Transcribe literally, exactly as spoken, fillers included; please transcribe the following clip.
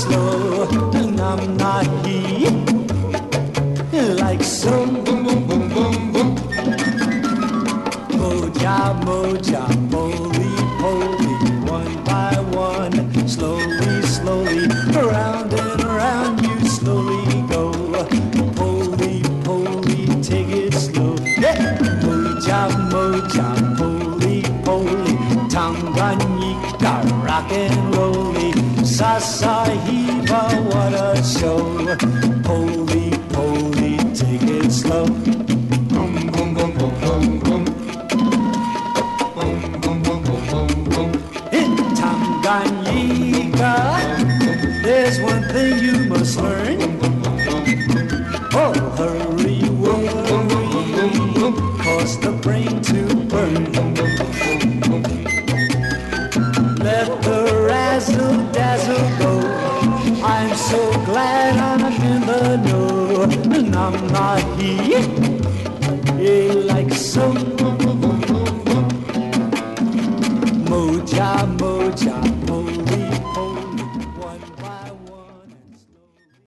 slow, nam na he, like so. Boom, boom, boom, boom, boom. Moja, moja, poly, poly, one by one, slowly, slowly, around and around you slowly go. Poly, poly, take it slow. Yeah. Moja, moja, poly, poly, Tanganyika, rock and rolly, Sasahiba, what a show. Poly, poly, take it slow. Boom, boom, boom, boom, boom, boom. In Tanganyika, there's one thing you must learn. Oh, hurry, worry, cause the brain to burn. Let the razzle-dazzle go. I'm so glad I'm in the know. And I'm not here, yeah, like so.